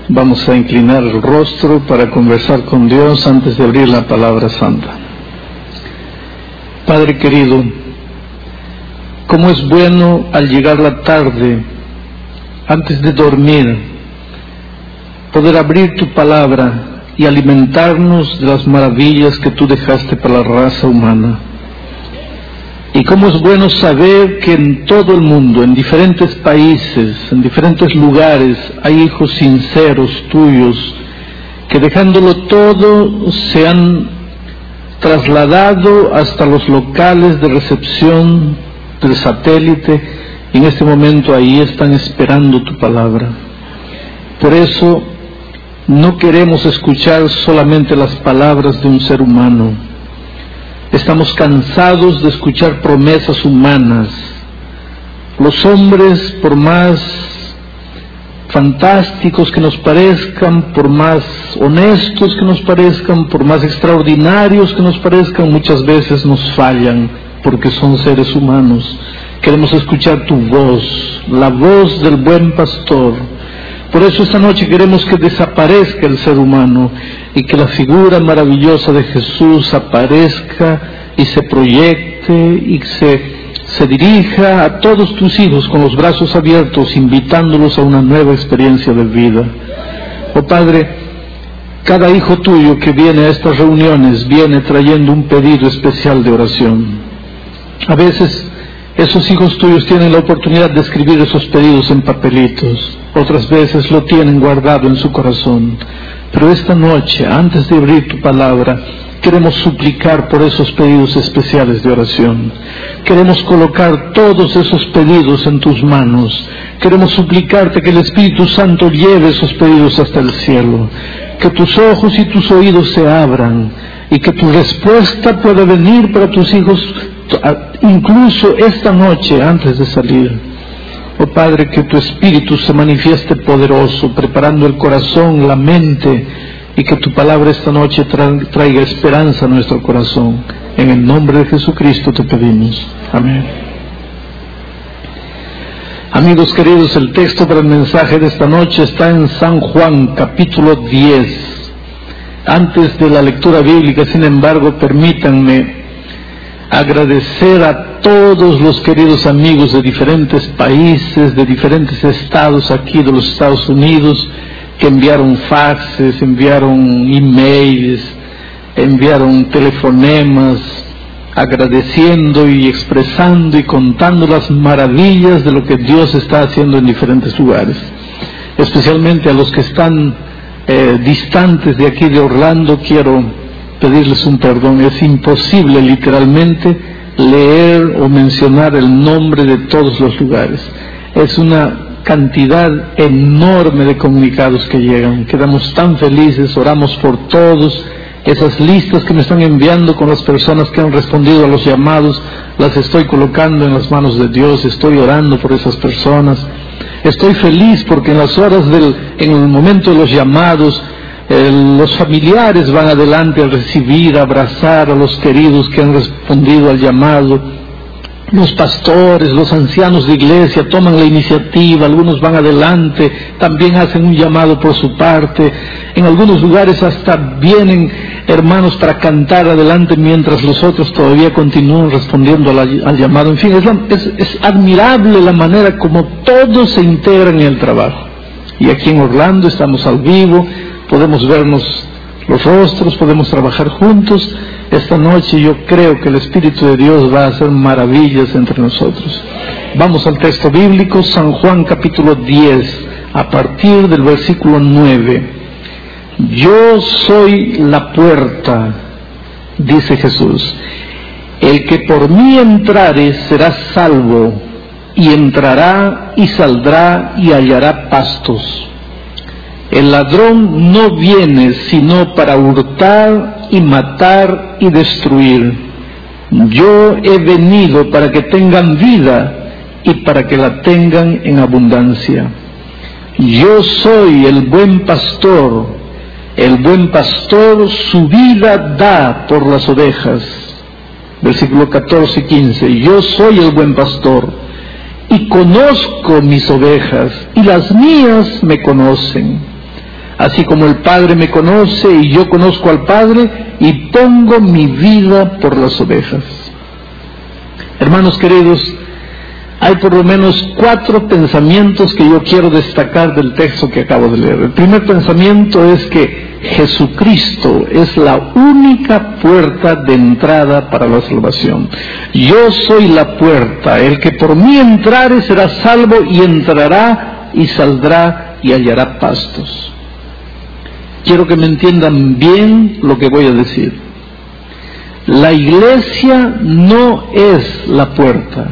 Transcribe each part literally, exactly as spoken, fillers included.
Vamos a inclinar el rostro para conversar con Dios antes de abrir la palabra santa. Padre querido, cómo es bueno al llegar la tarde, antes de dormir, poder abrir tu palabra y alimentarnos de las maravillas que tú dejaste para la raza humana. Y cómo es bueno saber que en todo el mundo, en diferentes países, en diferentes lugares, hay hijos sinceros tuyos que dejándolo todo se han trasladado hasta los locales de recepción del satélite y en este momento ahí están esperando tu palabra. Por eso no queremos escuchar solamente las palabras de un ser humano. Estamos cansados de escuchar promesas humanas. Los hombres, por más fantásticos que nos parezcan, por más honestos que nos parezcan, por más extraordinarios que nos parezcan, muchas veces nos fallan, porque son seres humanos. Queremos escuchar tu voz, la voz del buen pastor. Por eso esta noche queremos que desaparezca el ser humano y que la figura maravillosa de Jesús aparezca y se proyecte y se, se dirija a todos tus hijos con los brazos abiertos, invitándolos a una nueva experiencia de vida. Oh Padre, cada hijo tuyo que viene a estas reuniones viene trayendo un pedido especial de oración. A veces esos hijos tuyos tienen la oportunidad de escribir esos pedidos en papelitos, otras veces lo tienen guardado en su corazón. Pero esta noche, antes de abrir tu palabra, queremos suplicar por esos pedidos especiales de oración. Queremos colocar todos esos pedidos en tus manos. Queremos suplicarte que el Espíritu Santo lleve esos pedidos hasta el cielo, que tus ojos y tus oídos se abran y que tu respuesta pueda venir para tus hijos incluso esta noche antes de salir. Oh Padre, que tu Espíritu se manifieste poderoso, preparando el corazón, la mente, y que tu palabra esta noche tra- traiga esperanza a nuestro corazón. En el nombre de Jesucristo te pedimos. Amén. Amigos queridos, el texto para el mensaje de esta noche está en San Juan, capítulo diez. Antes de la lectura bíblica, sin embargo, permítanme agradecer a todos los queridos amigos de diferentes países, de diferentes estados aquí de los Estados Unidos, que enviaron faxes, enviaron emails, enviaron telefonemas, agradeciendo y expresando y contando las maravillas de lo que Dios está haciendo en diferentes lugares. Especialmente a los que están eh, distantes de aquí de Orlando, quiero pedirles un perdón. Es imposible literalmente leer o mencionar el nombre de todos los lugares. Es una cantidad enorme de comunicados que llegan. Quedamos tan felices, oramos por todos. Esas listas que me están enviando con las personas que han respondido a los llamados, las estoy colocando en las manos de Dios. Estoy orando por esas personas. Estoy feliz porque en las horas del, en el momento de los llamados, Eh, los familiares van adelante a recibir, a abrazar a los queridos que han respondido al llamado. Los pastores, los ancianos de iglesia toman la iniciativa, algunos van adelante, también hacen un llamado por su parte. En algunos lugares hasta vienen hermanos para cantar adelante mientras los otros todavía continúan respondiendo al, al llamado. En fin, es, la, es, es admirable la manera como todos se integran en el trabajo. Y aquí en Orlando estamos al vivo, podemos vernos los rostros, podemos trabajar juntos. Esta noche yo creo que el Espíritu de Dios va a hacer maravillas entre nosotros. Vamos al texto bíblico, San Juan capítulo diez, a partir del versículo nueve. Yo soy la puerta, dice Jesús. El que por mí entrare será salvo, y entrará y saldrá y hallará pastos. El ladrón no viene sino para hurtar y matar y destruir. Yo he venido para que tengan vida y para que la tengan en abundancia. Yo soy el buen pastor. El buen pastor su vida da por las ovejas. Versículo catorce y quince. Yo soy el buen pastor y conozco mis ovejas y las mías me conocen. así como el Padre me conoce y yo conozco al Padre, y pongo mi vida por las ovejas. Hermanos queridos, hay por lo menos cuatro pensamientos que yo quiero destacar del texto que acabo de leer. El primer pensamiento es que Jesucristo es la única puerta de entrada para la salvación. Yo soy la puerta, el que por mí entrare será salvo, y entrará y saldrá y hallará pastos. Quiero que me entiendan bien lo que voy a decir. La iglesia no es la puerta.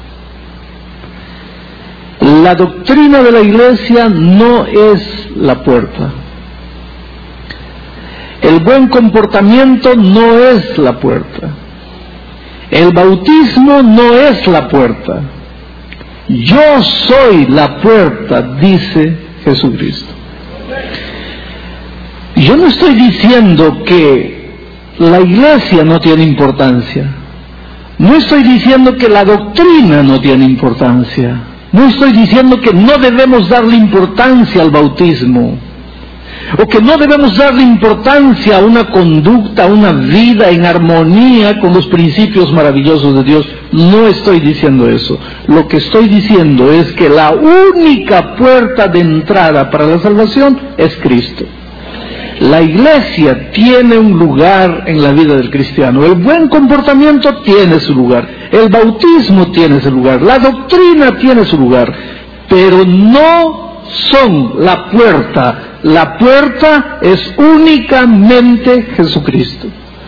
La doctrina de la iglesia no es la puerta. El buen comportamiento no es la puerta. El bautismo no es la puerta. Yo soy la puerta, dice Jesucristo. Yo no estoy diciendo que la iglesia no tiene importancia. No estoy diciendo que la doctrina no tiene importancia. No estoy diciendo que no debemos darle importancia al bautismo, o que no debemos darle importancia a una conducta, a una vida en armonía con los principios maravillosos de Dios. No estoy diciendo eso. Lo que estoy diciendo es que la única puerta de entrada para la salvación es Cristo. La iglesia tiene un lugar en la vida del cristiano. El buen comportamiento tiene su lugar. El bautismo tiene su lugar. La doctrina tiene su lugar. Pero no son la puerta. La puerta es únicamente Jesucristo.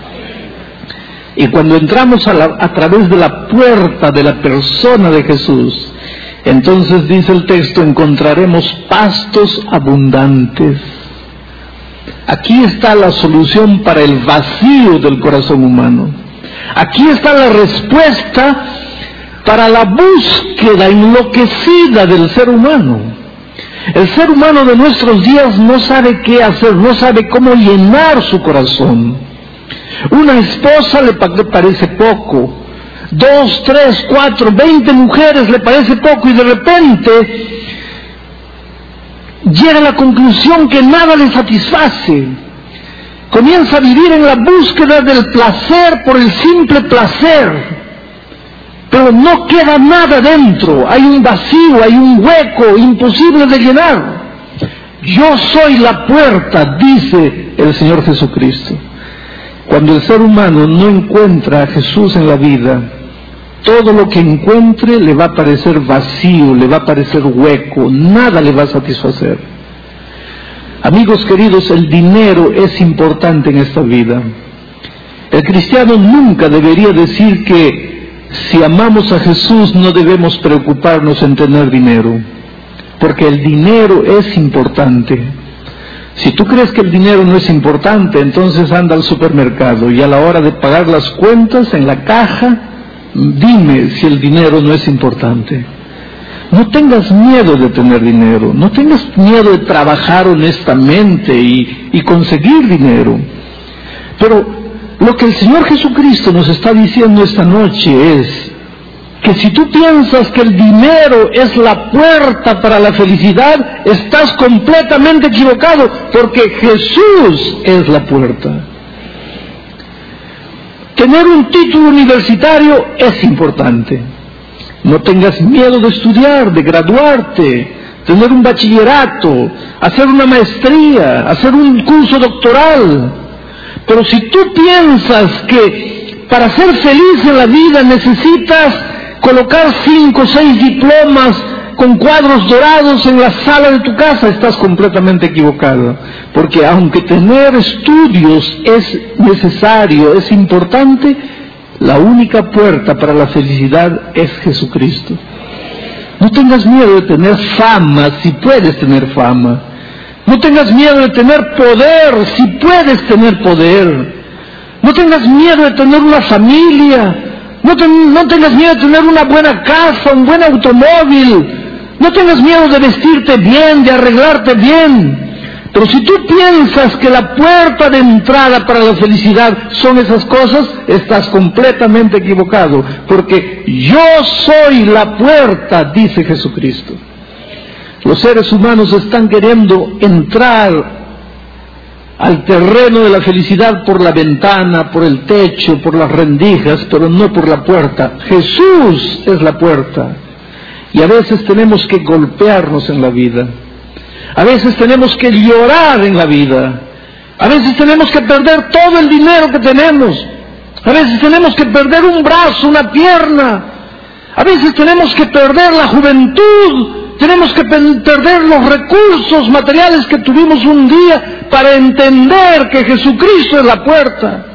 Y cuando entramos a, la, a través de la puerta de la persona de Jesús, entonces dice el texto, encontraremos pastos abundantes. Aquí está la solución para el vacío del corazón humano. Aquí está la respuesta para la búsqueda enloquecida del ser humano. El ser humano de nuestros días no sabe qué hacer, no sabe cómo llenar su corazón. Una esposa le parece poco, dos, tres, cuatro, veinte mujeres le parece poco, y de repente llega a la conclusión que nada le satisface. Comienza a vivir en la búsqueda del placer por el simple placer, pero no queda nada dentro. Hay un vacío, hay un hueco imposible de llenar. Yo soy la puerta, dice el Señor Jesucristo. Cuando el ser humano no encuentra a Jesús en la vida, todo lo que encuentre le va a parecer vacío, le va a parecer hueco, nada le va a satisfacer. Amigos queridos, el dinero es importante en esta vida. El cristiano nunca debería decir que si amamos a Jesús no debemos preocuparnos en tener dinero, porque el dinero es importante. Si tú crees que el dinero no es importante, entonces anda al supermercado y a la hora de pagar las cuentas en la caja, dime si el dinero no es importante. No tengas miedo de tener dinero, no tengas miedo de trabajar honestamente y, y conseguir dinero. Pero lo que el Señor Jesucristo nos está diciendo esta noche es que si tú piensas que el dinero es la puerta para la felicidad, estás completamente equivocado, porque Jesús es la puerta. Tener un título universitario es importante. No tengas miedo de estudiar, de graduarte, tener un bachillerato, hacer una maestría, hacer un curso doctoral. Pero si tú piensas que para ser feliz en la vida necesitas colocar cinco o seis diplomas con cuadros dorados en la sala de tu casa, estás completamente equivocado. Porque aunque tener estudios es necesario, es importante, la única puerta para la felicidad es Jesucristo. No tengas miedo de tener fama, si puedes tener fama. No tengas miedo de tener poder, si puedes tener poder. No tengas miedo de tener una familia. No, te, no tengas miedo de tener una buena casa, un buen automóvil. No tengas miedo de vestirte bien, de arreglarte bien. Pero si tú piensas que la puerta de entrada para la felicidad son esas cosas, estás completamente equivocado. Porque yo soy la puerta, dice Jesucristo. Los seres humanos están queriendo entrar al terreno de la felicidad por la ventana, por el techo, por las rendijas, pero no por la puerta. Jesús es la puerta. Y a veces tenemos que golpearnos en la vida. A veces tenemos que llorar en la vida. A veces tenemos que perder todo el dinero que tenemos. A veces tenemos que perder un brazo, una pierna. A veces tenemos que perder la juventud. Tenemos que perder los recursos materiales que tuvimos un día para entender que Jesucristo es la puerta.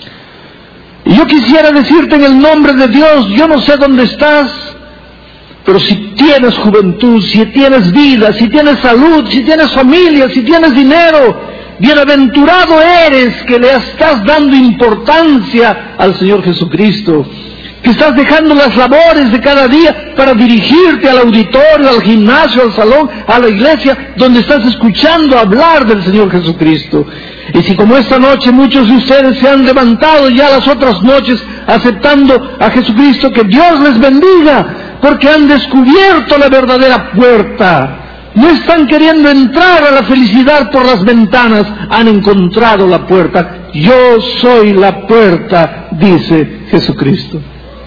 Y yo quisiera decirte en el nombre de Dios, yo no sé dónde estás, pero si tienes juventud, si tienes vida, si tienes salud, si tienes familia, si tienes dinero, bienaventurado eres que le estás dando importancia al Señor Jesucristo, que estás dejando las labores de cada día para dirigirte al auditorio, al gimnasio, al salón, a la iglesia, donde estás escuchando hablar del Señor Jesucristo. Y si como esta noche muchos de ustedes se han levantado ya las otras noches aceptando a Jesucristo, que Dios les bendiga, porque han descubierto la verdadera puerta. No están queriendo entrar a la felicidad por las ventanas, han encontrado la puerta. Yo soy la puerta, dice Jesucristo.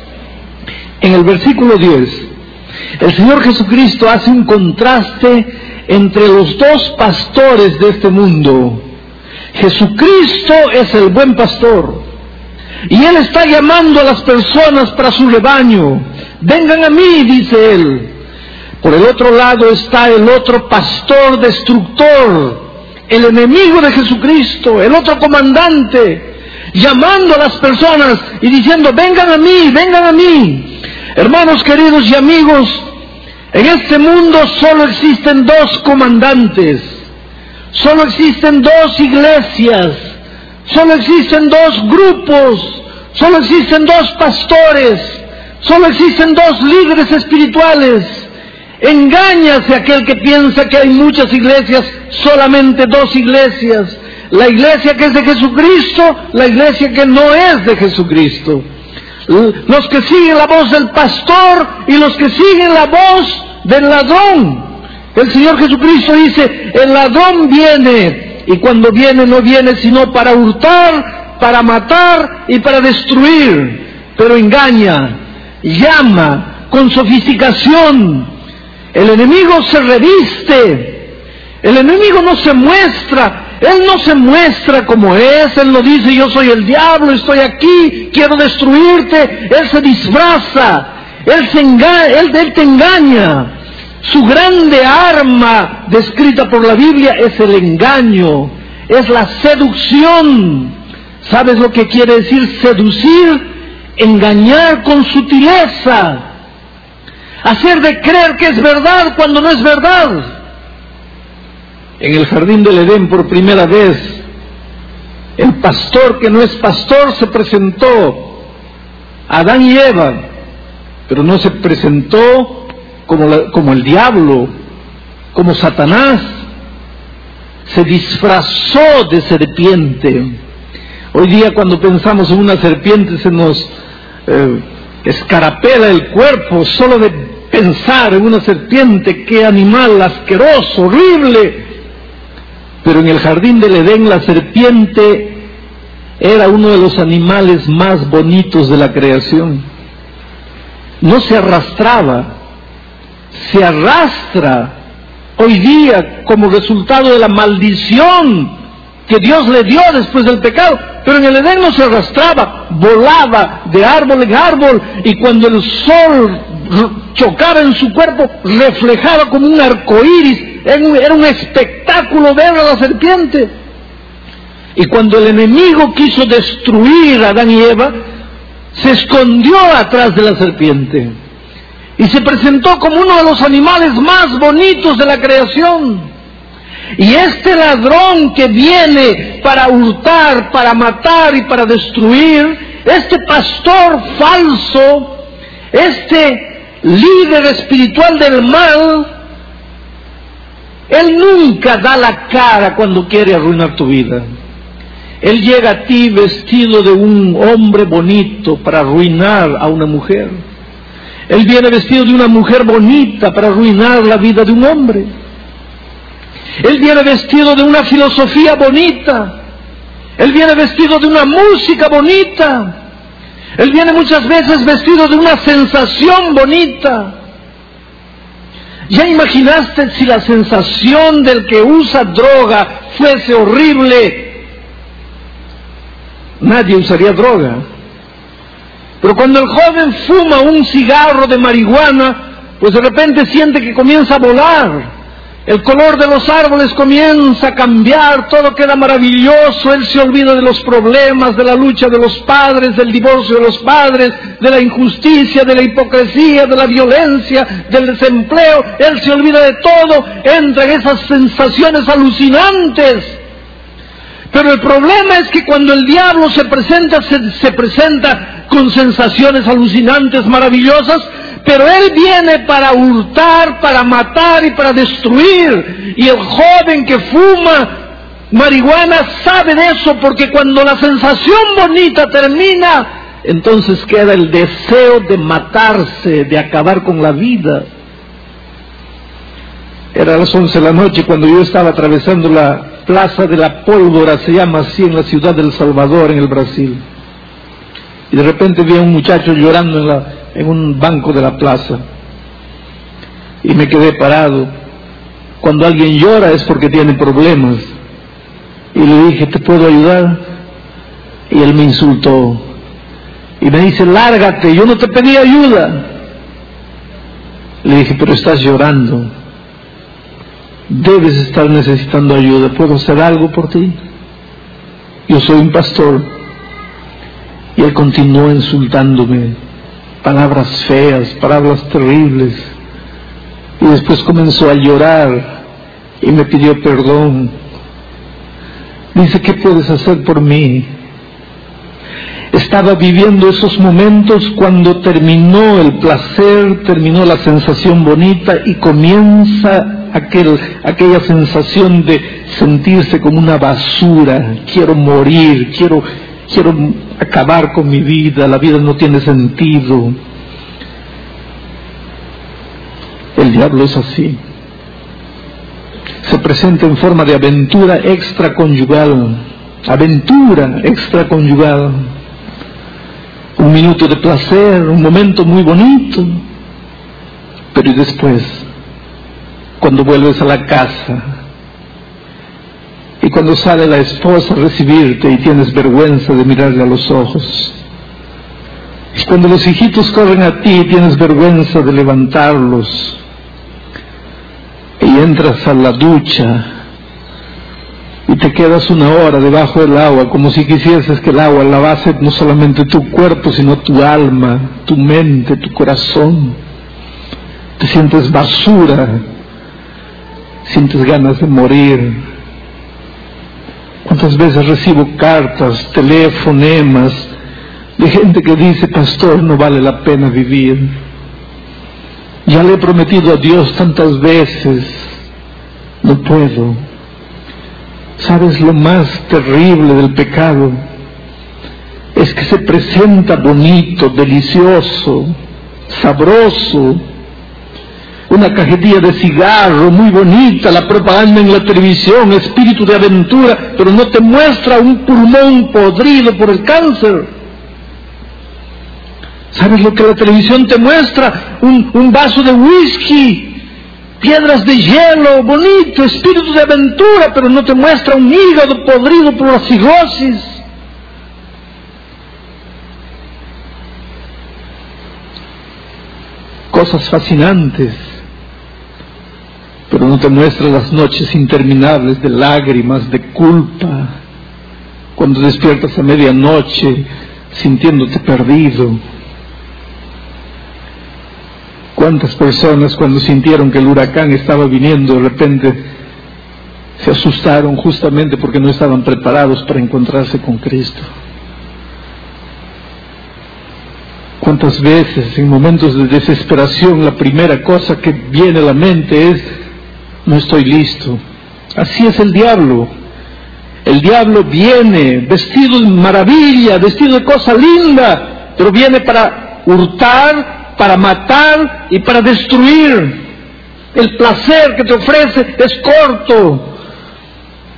En el versículo diez, el Señor Jesucristo hace un contraste entre los dos pastores de este mundo. Jesucristo es el buen pastor, y Él está llamando a las personas para su rebaño. Vengan a mí, dice Él. Por el otro lado está el otro pastor destructor, el enemigo de Jesucristo, el otro comandante, llamando a las personas y diciendo, vengan a mí, vengan a mí. Hermanos queridos y amigos, en este mundo solo existen dos comandantes, solo existen dos iglesias, solo existen dos grupos, solo existen dos pastores, solo existen dos líderes espirituales. Engáñase aquel que piensa que hay muchas iglesias, solamente dos iglesias. La iglesia que es de Jesucristo, la iglesia que no es de Jesucristo. Los que siguen la voz del pastor y los que siguen la voz del ladrón. El Señor Jesucristo dice, el ladrón viene, y cuando viene no viene sino para hurtar, para matar y para destruir. Pero engaña, llama con sofisticación. El enemigo se reviste, el enemigo no se muestra. Él no se muestra como es, Él no dice, yo soy el diablo, estoy aquí, quiero destruirte. Él se disfraza, Él, se engaña, él, él te engaña. Su grande arma descrita por la Biblia es el engaño, es la seducción. ¿Sabes lo que quiere decir seducir? Engañar con sutileza, hacer de creer que es verdad cuando no es verdad. En el jardín del Edén, por primera vez, el pastor que no es pastor se presentó, Adán y Eva, pero no se presentó como, la, como el diablo, como Satanás. Se disfrazó de serpiente. Hoy día cuando pensamos en una serpiente se nos eh, escarapela el cuerpo solo de pensar en una serpiente. ¡Qué animal asqueroso, horrible! Pero en el jardín del Edén la serpiente era uno de los animales más bonitos de la creación. No se arrastraba, se arrastra hoy día como resultado de la maldición que Dios le dio después del pecado. Pero en el Edén no se arrastraba, volaba de árbol en árbol, y cuando el sol chocaba en su cuerpo, reflejaba como un arco iris. Era un espectáculo ver a la serpiente. Y cuando el enemigo quiso destruir a Adán y Eva, se escondió atrás de la serpiente y se presentó como uno de los animales más bonitos de la creación. Y este ladrón que viene para hurtar, para matar y para destruir, este pastor falso, este líder espiritual del mal, él nunca da la cara cuando quiere arruinar tu vida. Él llega a ti vestido de un hombre bonito para arruinar a una mujer. Él viene vestido de una mujer bonita para arruinar la vida de un hombre. Él viene vestido de una filosofía bonita. Él viene vestido de una música bonita. Él viene muchas veces vestido de una sensación bonita. ¿Ya imaginaste si la sensación del que usa droga fuese horrible? Nadie usaría droga. Pero cuando el joven fuma un cigarro de marihuana, pues de repente siente que comienza a volar. El color de los árboles comienza a cambiar, todo queda maravilloso, él se olvida de los problemas, de la lucha de los padres, del divorcio de los padres, de la injusticia, de la hipocresía, de la violencia, del desempleo, él se olvida de todo, entra en esas sensaciones alucinantes. Pero el problema es que cuando el diablo se presenta, se, se presenta con sensaciones alucinantes, maravillosas, pero él viene para hurtar, para matar y para destruir. Y el joven que fuma marihuana sabe de eso, porque cuando la sensación bonita termina, entonces queda el deseo de matarse, de acabar con la vida. Era a las once de la noche cuando yo estaba atravesando la Plaza de la Pólvora, se llama así, en la ciudad de El Salvador, en el Brasil. Y de repente vi a un muchacho llorando en, la, en un banco de la plaza. Y me quedé parado. Cuando alguien llora es porque tiene problemas. Y le dije, ¿te puedo ayudar? Y él me insultó. Y me dice, lárgate, yo no te pedí ayuda. Le dije, pero estás llorando. Debes estar necesitando ayuda. ¿Puedo hacer algo por ti? Yo soy un pastor. Y él continuó insultándome, palabras feas, palabras terribles. Y después comenzó a llorar y me pidió perdón. Dice, ¿qué puedes hacer por mí? Estaba viviendo esos momentos cuando terminó el placer, terminó la sensación bonita y comienza aquel, aquella sensación de sentirse como una basura. Quiero morir, quiero, quiero acabar con mi vida, la vida no tiene sentido. El diablo es así. Se presenta en forma de aventura extraconyugal, aventura extraconyugal. Un minuto de placer, un momento muy bonito, pero y después, cuando vuelves a la casa, y cuando sale la esposa a recibirte y tienes vergüenza de mirarle a los ojos, y cuando los hijitos corren a ti y tienes vergüenza de levantarlos, y entras a la ducha, y te quedas una hora debajo del agua, como si quisieses que el agua lavase no solamente tu cuerpo, sino tu alma, tu mente, tu corazón. Te sientes basura, sientes ganas de morir. ¿Cuántas veces recibo cartas, telefonemas de gente que dice, pastor, no vale la pena vivir? Ya le he prometido a Dios tantas veces, no puedo. ¿Sabes lo más terrible del pecado? Es que se presenta bonito, delicioso, sabroso, una cajetilla de cigarro muy bonita, la propaganda en la televisión, espíritu de aventura, pero no te muestra un pulmón podrido por el cáncer. ¿Sabes lo que la televisión te muestra? Un, un vaso de whisky, piedras de hielo, bonito, espíritu de aventura, pero no te muestra un hígado podrido por la cirrosis. Cosas fascinantes, pero no te muestra las noches interminables de lágrimas, de culpa, cuando despiertas a medianoche sintiéndote perdido. ¿Cuántas personas cuando sintieron que el huracán estaba viniendo, de repente se asustaron justamente porque no estaban preparados para encontrarse con Cristo? ¿Cuántas veces en momentos de desesperación la primera cosa que viene a la mente es, no estoy listo? Así es el diablo. El diablo viene vestido de maravilla, vestido de cosa linda, pero viene para hurtar, para matar y para destruir. El placer que te ofrece es corto.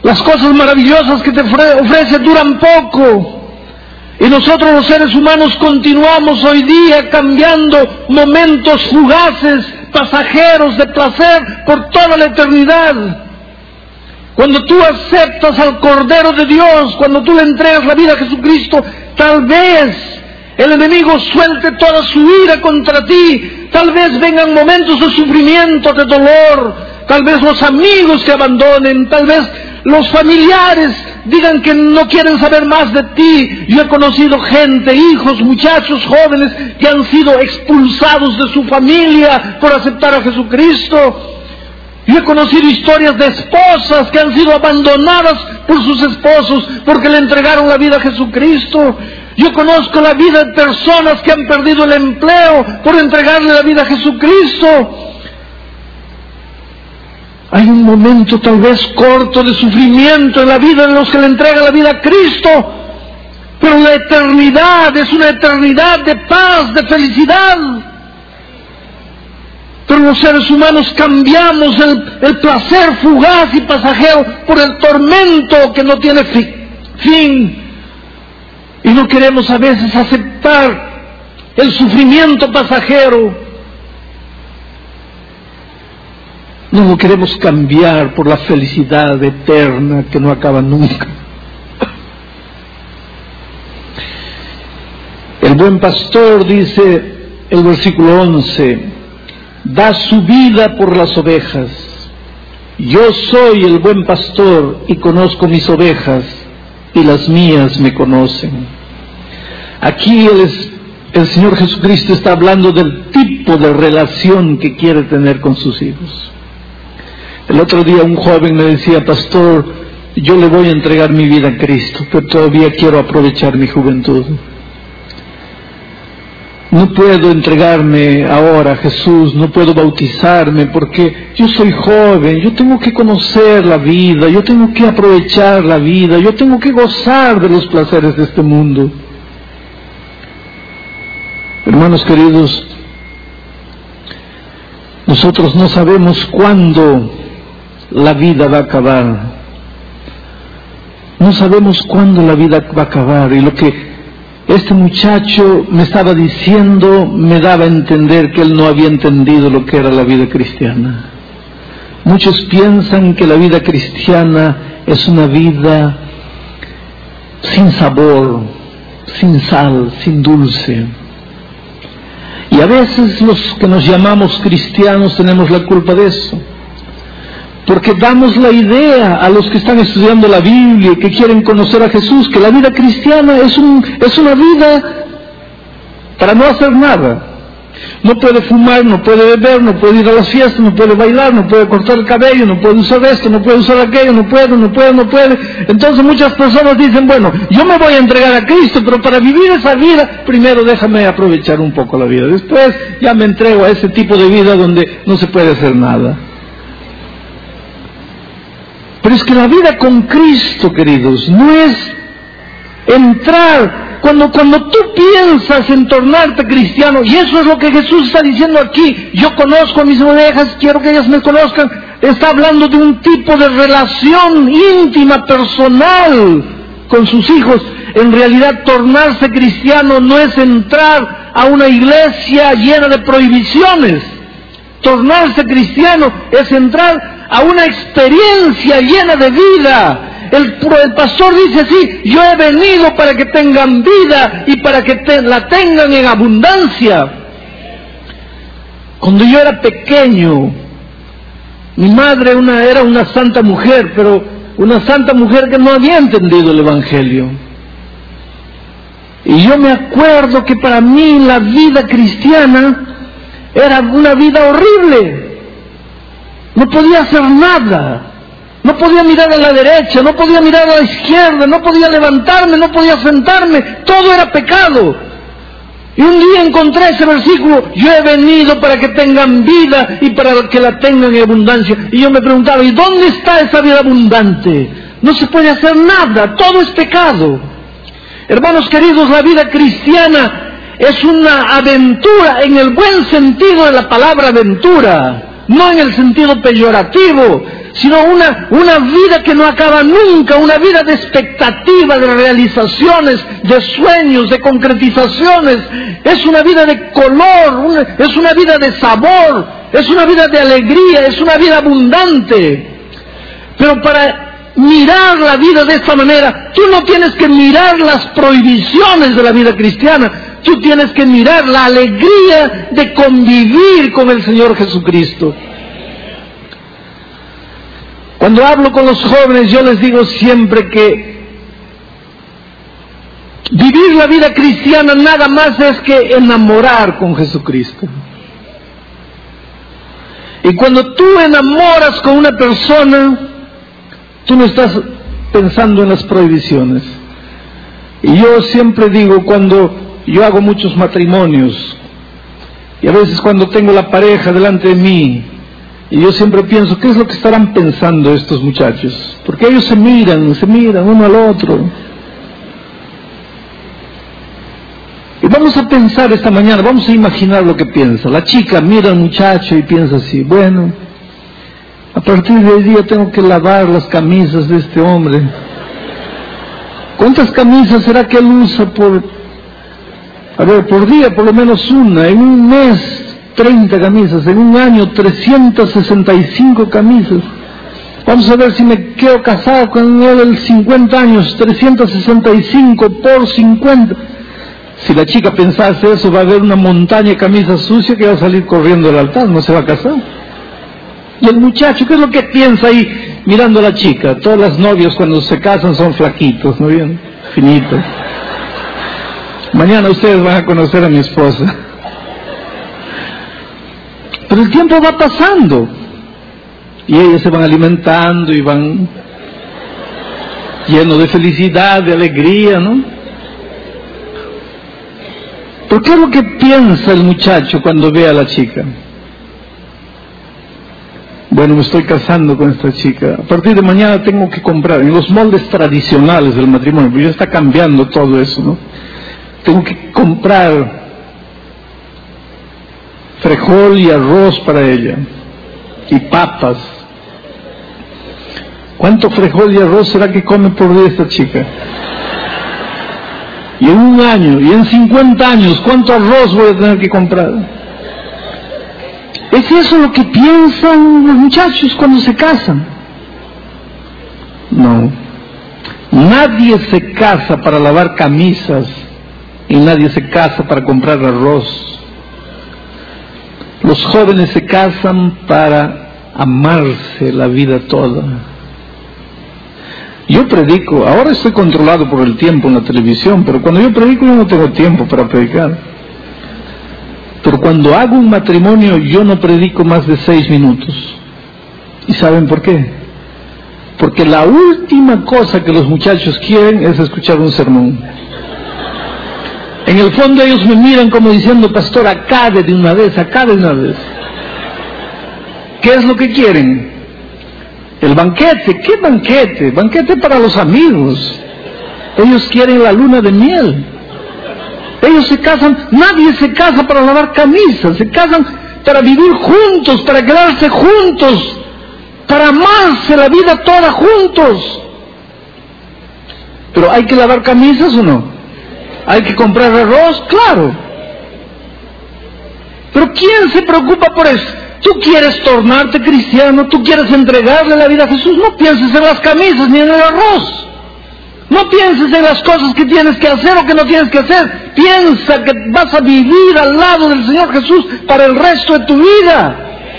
Las cosas maravillosas que te ofrece duran poco. Y nosotros los seres humanos continuamos hoy día cambiando momentos fugaces, pasajeros de placer por toda la eternidad. Cuando tú aceptas al Cordero de Dios, cuando tú le entregas la vida a Jesucristo, tal vez el enemigo suelte toda su ira contra ti, tal vez vengan momentos de sufrimiento, de dolor, tal vez los amigos te abandonen, tal vez los familiares digan que no quieren saber más de ti. Yo he conocido gente, hijos, muchachos, jóvenes que han sido expulsados de su familia por aceptar a Jesucristo. Yo he conocido historias de esposas que han sido abandonadas por sus esposos porque le entregaron la vida a Jesucristo. Yo conozco la vida de personas que han perdido el empleo por entregarle la vida a Jesucristo. Hay un momento tal vez corto de sufrimiento en la vida de los que le entregan la vida a Cristo, pero la eternidad es una eternidad de paz, de felicidad. Pero los seres humanos cambiamos el, el placer fugaz y pasajero por el tormento que no tiene fi, fin. Y no queremos a veces aceptar el sufrimiento pasajero. No lo queremos cambiar por la felicidad eterna que no acaba nunca. El buen pastor, dice el versículo once, da su vida por las ovejas. Yo soy el buen pastor y conozco mis ovejas y las mías me conocen. Aquí el, el Señor Jesucristo está hablando del tipo de relación que quiere tener con sus hijos. El otro día un joven me decía, pastor, yo le voy a entregar mi vida a Cristo, pero todavía quiero aprovechar mi juventud. No puedo entregarme ahora a Jesús, no puedo bautizarme porque yo soy joven, yo tengo que conocer la vida, yo tengo que aprovechar la vida, yo tengo que gozar de los placeres de este mundo. Hermanos queridos, nosotros no sabemos cuándo la vida va a acabar. No sabemos cuándo la vida va a acabar. Y lo que este muchacho me estaba diciendo me daba a entender que él no había entendido lo que era la vida cristiana. Muchos piensan que la vida cristiana es una vida sin sabor, sin sal, sin dulce. Y a veces los que nos llamamos cristianos tenemos la culpa de eso. Porque damos la idea a los que están estudiando la Biblia y que quieren conocer a Jesús, que la vida cristiana es, un, es una vida para no hacer nada. No puede fumar, no puede beber, no puede ir a las fiestas, no puede bailar, no puede cortar el cabello, no puede usar esto, no puede usar aquello, no puede, no puede, no puede. Entonces muchas personas dicen, bueno, yo me voy a entregar a Cristo, pero para vivir esa vida, primero déjame aprovechar un poco la vida. Después ya me entrego a ese tipo de vida donde no se puede hacer nada. Pero es que la vida con Cristo, queridos, no es entrar, cuando, cuando tú piensas en tornarte cristiano, y eso es lo que Jesús está diciendo aquí, yo conozco a mis ovejas, quiero que ellas me conozcan, está hablando de un tipo de relación íntima, personal con sus hijos. En realidad, tornarse cristiano no es entrar a una iglesia llena de prohibiciones. Tornarse cristiano es entrar a una experiencia llena de vida. El, el pastor dice así, yo he venido para que tengan vida y para que te, la tengan en abundancia. Cuando yo era pequeño, mi madre una, era una santa mujer, pero una santa mujer que no había entendido el Evangelio. Y yo me acuerdo que para mí la vida cristiana era una vida horrible. No podía hacer nada, no podía mirar a la derecha, no podía mirar a la izquierda, no podía levantarme, no podía sentarme, todo era pecado. Y un día encontré ese versículo, yo he venido para que tengan vida y para que la tengan en abundancia. Y yo me preguntaba, ¿y dónde está esa vida abundante? No se puede hacer nada, todo es pecado. Hermanos queridos, la vida cristiana es una aventura en el buen sentido de la palabra aventura. No en el sentido peyorativo, sino una, una vida que no acaba nunca, una vida de expectativa, de realizaciones, de sueños, de concretizaciones. Es una vida de color, una, es una vida de sabor, es una vida de alegría, es una vida abundante. Pero para mirar la vida de esta manera, tú no tienes que mirar las prohibiciones de la vida cristiana, tú tienes que mirar la alegría de convivir con el Señor Jesucristo. Cuando hablo con los jóvenes, yo les digo siempre que vivir la vida cristiana nada más es que enamorar con Jesucristo. Y cuando tú enamoras con una persona, tú no estás pensando en las prohibiciones. Y yo siempre digo, cuando yo hago muchos matrimonios, y a veces cuando tengo la pareja delante de mí, y yo siempre pienso, ¿qué es lo que estarán pensando estos muchachos? Porque ellos se miran, se miran uno al otro. Y vamos a pensar esta mañana, vamos a imaginar lo que piensa. La chica mira al muchacho y piensa así, bueno, a partir de hoy día tengo que lavar las camisas de este hombre. ¿Cuántas camisas será que él usa por, a ver, por día? Por lo menos una. En un mes, treinta camisas. En un año, trescientas sesenta y cinco camisas. Vamos a ver si me quedo casado con él en cincuenta años. trescientas sesenta y cinco por cincuenta. Si la chica pensase eso, va a haber una montaña de camisas sucias que va a salir corriendo del altar, no se va a casar. Y el muchacho, ¿qué es lo que piensa ahí mirando a la chica? Todas las novias cuando se casan son flaquitos, ¿no bien? Finitos. Mañana ustedes van a conocer a mi esposa. Pero el tiempo va pasando y ellos se van alimentando y van llenos de felicidad, de alegría, ¿no? ¿Pero qué es lo que piensa el muchacho cuando ve a la chica? Bueno, me estoy casando con esta chica. A partir de mañana tengo que comprar en los moldes tradicionales del matrimonio, porque ya está cambiando todo eso, ¿no? Tengo que comprar frijol y arroz para ella y papas. ¿Cuánto frijol y arroz será que come por día esta chica? Y en un año, y en cincuenta años, ¿cuánto arroz voy a tener que comprar? ¿Es eso lo que piensan los muchachos cuando se casan? No. Nadie se casa para lavar camisas y nadie se casa para comprar arroz. Los jóvenes se casan para amarse la vida toda. Yo predico, ahora estoy controlado por el tiempo en la televisión, pero cuando yo predico yo no tengo tiempo para predicar. Pero cuando hago un matrimonio yo no predico más de seis minutos. ¿Y saben por qué? Porque la última cosa que los muchachos quieren es escuchar un sermón. En el fondo ellos me miran como diciendo, pastor, acabe de una vez, acabe de una vez. ¿Qué es lo que quieren? El banquete. ¿Qué banquete? Banquete para los amigos. Ellos quieren la luna de miel. Ellos se casan, nadie se casa para lavar camisas, se casan para vivir juntos, para quedarse juntos, para amarse la vida toda juntos. Pero ¿hay que lavar camisas o no? ¿Hay que comprar arroz? Claro. Pero ¿quién se preocupa por eso? Tú quieres tornarte cristiano, tú quieres entregarle la vida a Jesús, no pienses en las camisas ni en el arroz. No pienses en las cosas que tienes que hacer o que no tienes que hacer. Piensa que vas a vivir al lado del Señor Jesús para el resto de tu vida.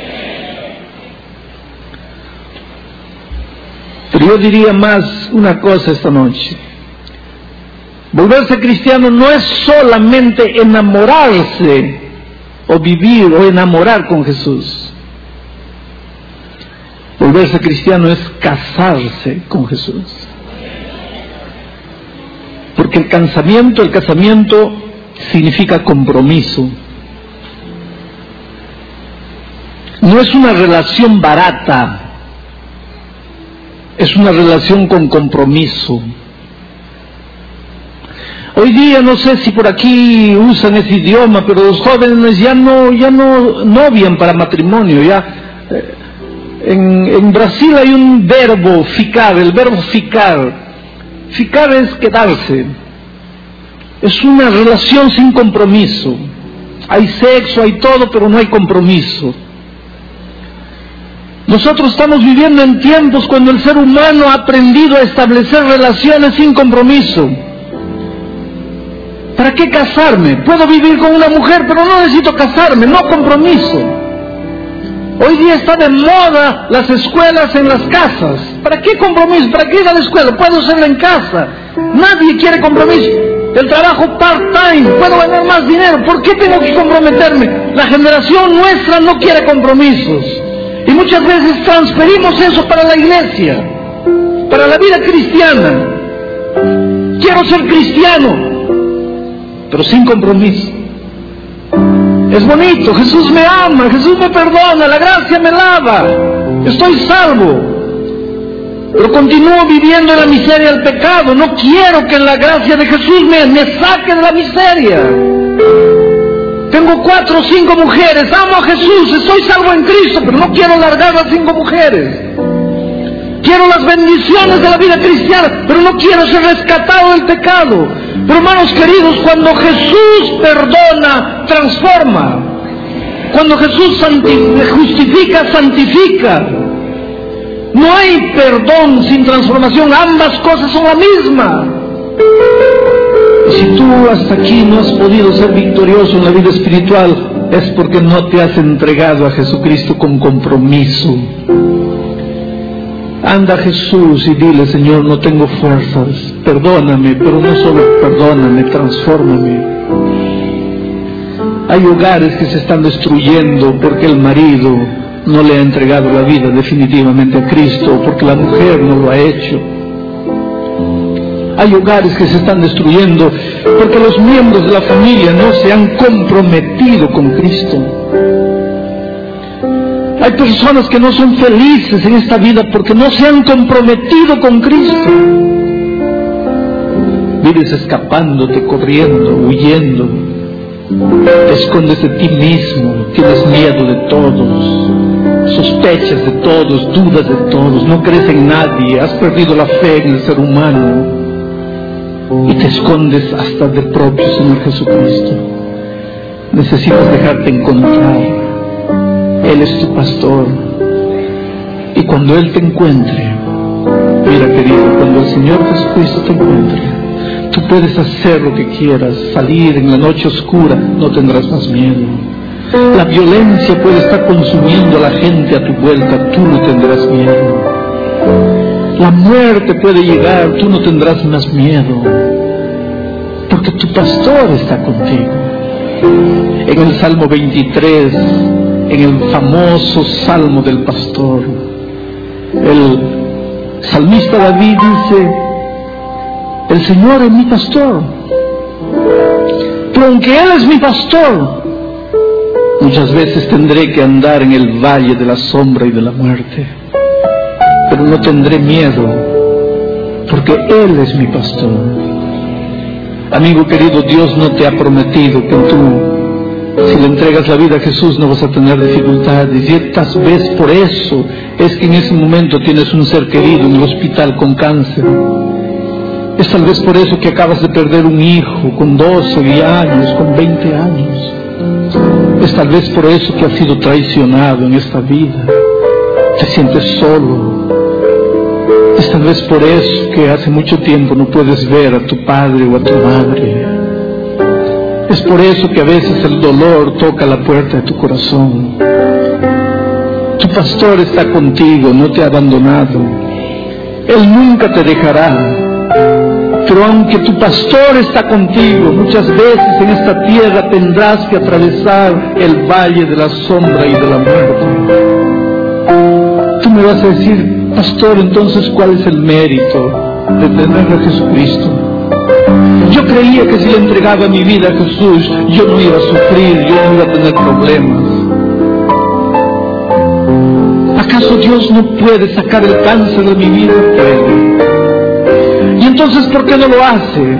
Pero yo diría más una cosa esta noche. Volverse cristiano no es solamente enamorarse o vivir o enamorar con Jesús. Volverse cristiano es casarse con Jesús. Porque el casamiento, el casamiento significa compromiso. No es una relación barata, es una relación con compromiso. Hoy día no sé si por aquí usan ese idioma, pero los jóvenes ya no, ya no novian para matrimonio, ya eh, En, en Brasil hay un verbo, ficar, el verbo ficar. Ficar es quedarse. Es una relación sin compromiso. Hay sexo, hay todo, pero no hay compromiso. Nosotros estamos viviendo en tiempos cuando el ser humano ha aprendido a establecer relaciones sin compromiso. ¿Para qué casarme? Puedo vivir con una mujer, pero no necesito casarme, no compromiso. Hoy día está de moda las escuelas en las casas. ¿Para qué compromiso? ¿Para qué ir a la escuela? Puedo hacerlo en casa. Nadie quiere compromiso. El trabajo part-time, puedo ganar más dinero. ¿Por qué tengo que comprometerme? La generación nuestra no quiere compromisos. Y muchas veces transferimos eso para la iglesia, para la vida cristiana. Quiero ser cristiano, pero sin compromiso. Es bonito, Jesús me ama, Jesús me perdona, la gracia me lava, estoy salvo, pero continúo viviendo en la miseria del pecado. No quiero que la gracia de Jesús me, me saque de la miseria. Tengo cuatro o cinco mujeres, amo a Jesús, estoy salvo en Cristo, pero no quiero largar las cinco mujeres. Quiero las bendiciones de la vida cristiana, pero no quiero ser rescatado del pecado. Pero hermanos queridos, cuando Jesús perdona, transforma. Cuando Jesús santi- justifica, santifica. No hay perdón sin transformación, ambas cosas son la misma. Y si tú hasta aquí no has podido ser victorioso en la vida espiritual, es porque no te has entregado a Jesucristo con compromiso. Anda a Jesús y dile: Señor, no tengo fuerzas, perdóname, pero no solo perdóname, transfórmame. Hay hogares que se están destruyendo porque el marido no le ha entregado la vida definitivamente a Cristo, porque la mujer no lo ha hecho. Hay hogares que se están destruyendo porque los miembros de la familia no se han comprometido con Cristo. Hay personas que no son felices en esta vida porque no se han comprometido con Cristo. Vives escapándote, corriendo, huyendo. Te escondes de ti mismo, tienes miedo de todos, sospechas de todos, dudas de todos, no crees en nadie, has perdido la fe en el ser humano. Y te escondes hasta del propio Señor Jesucristo. Necesitas dejarte encontrar. Él es tu pastor. Y cuando Él te encuentre, mira querido, cuando el Señor Jesucristo te encuentre, tú puedes hacer lo que quieras, salir en la noche oscura, no tendrás más miedo. La violencia puede estar consumiendo a la gente a tu vuelta, tú no tendrás miedo. La muerte puede llegar, tú no tendrás más miedo, porque tu pastor está contigo. En el Salmo veintitrés, en el famoso Salmo del pastor, el salmista David dice: el Señor es mi pastor, pero aunque Él es mi pastor, muchas veces tendré que andar en el valle de la sombra y de la muerte, pero no tendré miedo, porque Él es mi pastor. Amigo querido, Dios no te ha prometido que tú, si le entregas la vida a Jesús, no vas a tener dificultades. Y tal vez por eso es que en ese momento tienes un ser querido en el hospital con cáncer. Es tal vez por eso que acabas de perder un hijo con doce años, con veinte años. Es tal vez por eso que has sido traicionado en esta vida. Te sientes solo. Es tal vez por eso que hace mucho tiempo no puedes ver a tu padre o a tu madre. Es por eso que a veces el dolor toca la puerta de tu corazón. Tu pastor está contigo, no te ha abandonado. Él nunca te dejará. Pero aunque tu pastor está contigo, muchas veces en esta tierra tendrás que atravesar el valle de la sombra y de la muerte. Tú me vas a decir: pastor, entonces ¿cuál es el mérito de tener a Jesucristo? Yo creía que si le entregaba mi vida a Jesús, yo no iba a sufrir, yo no iba a tener problemas. ¿Acaso Dios no puede sacar el cáncer de mi vida? Puede. ¿Y entonces por qué no lo hace?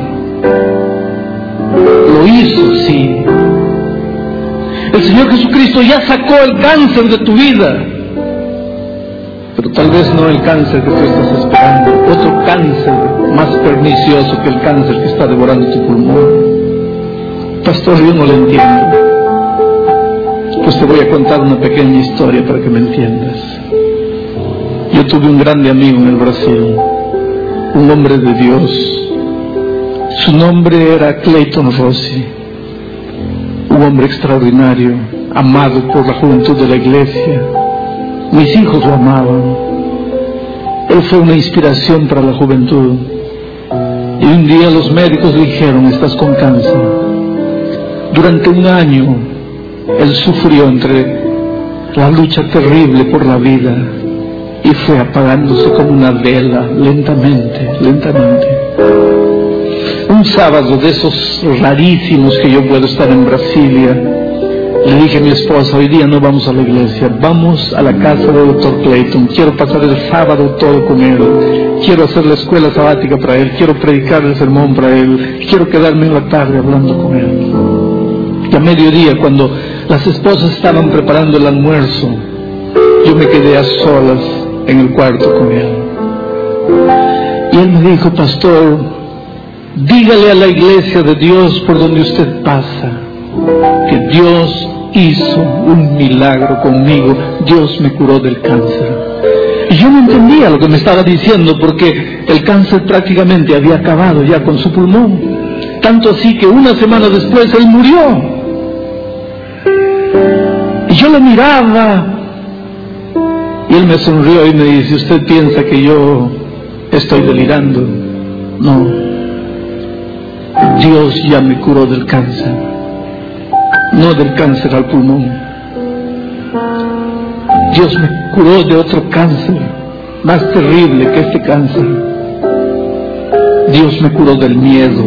Lo hizo, sí. El Señor Jesucristo ya sacó el cáncer de tu vida. pero tal vez no el cáncer que tú estás esperando, otro cáncer más pernicioso que el cáncer que está devorando tu pulmón. Pastor, yo no lo entiendo. Pues te voy a contar una pequeña historia para que me entiendas. Yo tuve un grande amigo en el Brasil, un hombre de Dios. Su nombre era Clayton Rossi, un hombre extraordinario, amado por la juventud de la iglesia. Mis hijos lo amaban. Él fue una inspiración para la juventud. Y un día los médicos le dijeron: estás con cáncer. Durante un año él sufrió entre la lucha terrible por la vida y fue apagándose como una vela, lentamente, lentamente. Un sábado de esos rarísimos que yo puedo estar en Brasilia, le dije a mi esposa: hoy día no vamos a la iglesia, vamos a la casa del doctor Clayton. Quiero pasar el sábado todo con él, quiero hacer la escuela sabática para él, quiero predicar el sermón para él, quiero quedarme en la tarde hablando con él. Y a mediodía, cuando las esposas estaban preparando el almuerzo, yo me quedé a solas en el cuarto con él. Y él me dijo: pastor, dígale a la iglesia de Dios por donde usted pasa que Dios hizo un milagro conmigo, Dios me curó del cáncer. Y yo no entendía lo que me estaba diciendo, porque el cáncer prácticamente había acabado ya con su pulmón, tanto así que una semana después él murió. Y yo lo miraba y él me sonrió y me dice: ¿usted piensa que yo estoy delirando? No, Dios ya me curó del cáncer, no del cáncer al pulmón. Dios me curó de otro cáncer más terrible que este cáncer. Dios me curó del miedo.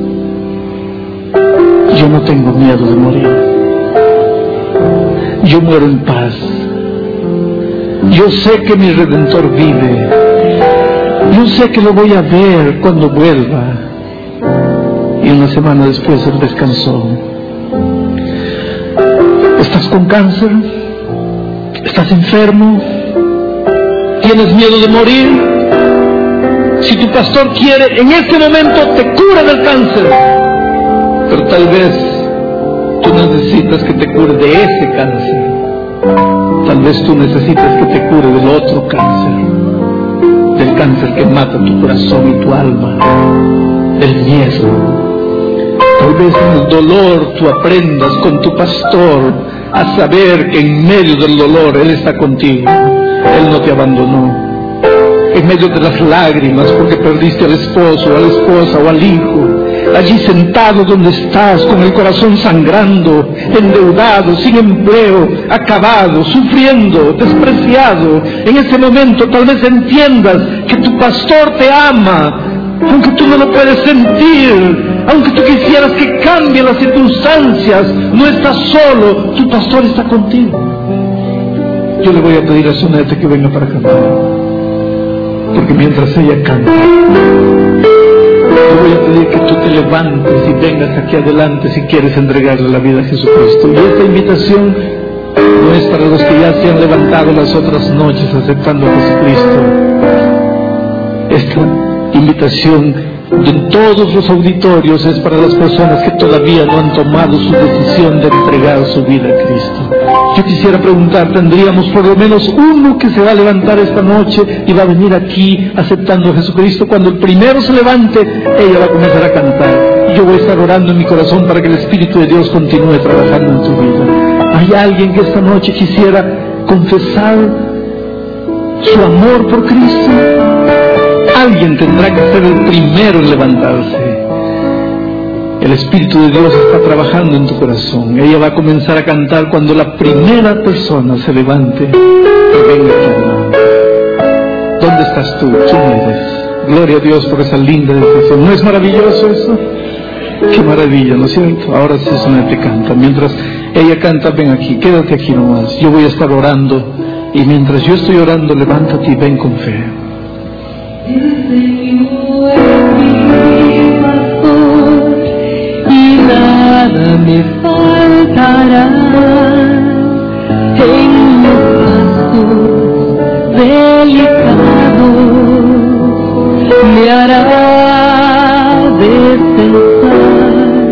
Yo no tengo miedo de morir. Yo muero en paz. Yo sé que mi Redentor vive. Yo sé que lo voy a ver cuando vuelva. Y una semana después él descansó. ¿Estás con cáncer? ¿Estás enfermo? ¿Tienes miedo de morir? Si tu pastor quiere, en este momento te cura del cáncer. Pero tal vez tú necesitas que te cure de ese cáncer. Tal vez tú necesitas que te cure del otro cáncer. Del cáncer que mata tu corazón y tu alma. Del miedo. Tal vez en el dolor tú aprendas con tu pastor a saber que en medio del dolor Él está contigo. Él no te abandonó. En medio de las lágrimas porque perdiste al esposo, a la esposa o al hijo, allí sentado donde estás con el corazón sangrando, endeudado, sin empleo, acabado, sufriendo, despreciado, en ese momento tal vez entiendas que tu pastor te ama, aunque tú no lo puedes sentir. Aunque tú quisieras que cambien las circunstancias, no estás solo, tu pastor está contigo. Yo le voy a pedir a Sonete que venga para cantar, porque mientras ella canta, le voy a pedir que tú te levantes y vengas aquí adelante si quieres entregarle la vida a Jesucristo. Y esta invitación no es para los que ya se han levantado las otras noches aceptando a Jesucristo. Esta invitación de todos los auditorios es para las personas que todavía no han tomado su decisión de entregar su vida a Cristo. Yo quisiera preguntar, ¿tendríamos por lo menos uno que se va a levantar esta noche y va a venir aquí aceptando a Jesucristo? Cuando el primero se levante, ella va a comenzar a cantar. Yo voy a estar orando en mi corazón para que el Espíritu de Dios continúe trabajando en tu vida. ¿Hay alguien que esta noche quisiera confesar su amor por Cristo? Alguien tendrá que ser el primero en levantarse. El Espíritu de Dios está trabajando en tu corazón. Ella va a comenzar a cantar cuando la primera persona se levante y venga aquí adelante. ¿Dónde estás tú? ¿Quién eres? Gloria a Dios por esa linda decisión. ¿No es maravilloso eso? Qué maravilla, ¿no es cierto? Ahora sí Sonete canta. Mientras ella canta, ven aquí, quédate aquí nomás. Yo voy a estar orando. Y mientras yo estoy orando, levántate y ven con fe. El Señor es mi pastor y nada me faltará. En los pastos del me hará descansar.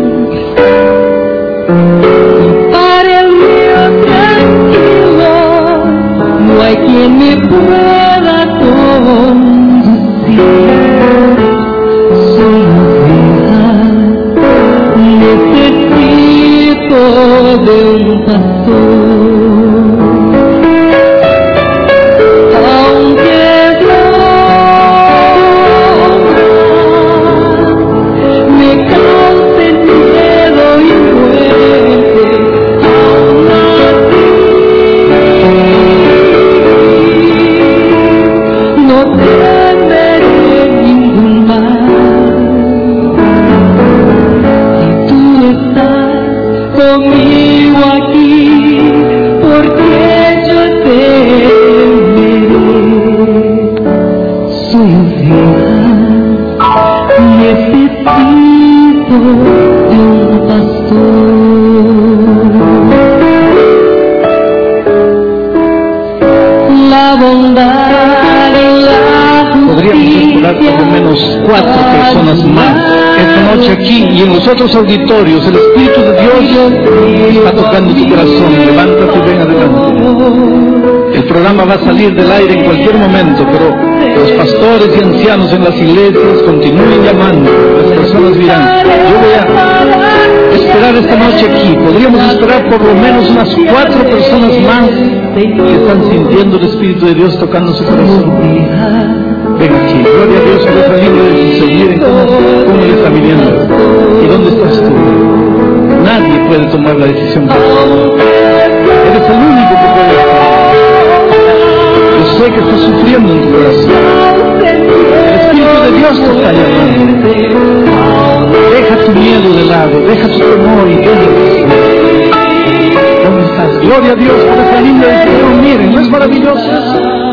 Para el río tranquilo no hay quien me pueda conducir. Soy oveja, necesito de un pastor. Conmigo aquí, porque yo temeré. Soy oveja, necesito de un pastor. La bondad y la justicia. Podríamos esperar por lo menos cuatro personas más esta noche aquí y en los otros auditorios. El Espíritu de Dios está tocando tu corazón. Levántate y ven adelante. El programa va a salir del aire en cualquier momento, pero los pastores y ancianos en las iglesias continúen llamando. Las personas dirán: yo voy a esperar esta noche aquí. Podríamos esperar por lo menos unas cuatro personas más que están sintiendo el Espíritu de Dios tocando su corazón. Ven aquí, gloria a Dios por esa línea de Jesús. Miren cómo, cómo le está viniendo. ¿Y dónde estás tú? Nadie puede tomar la decisión por ti. Eres el único que puede hacerlo. Yo sé que estás sufriendo en tu corazón. El Espíritu de Dios te está llamando. Deja tu miedo de lado, deja tu temor y ven. ¿Dónde estás? Gloria a Dios por esa línea de Jesús. Miren, ¿no es maravilloso?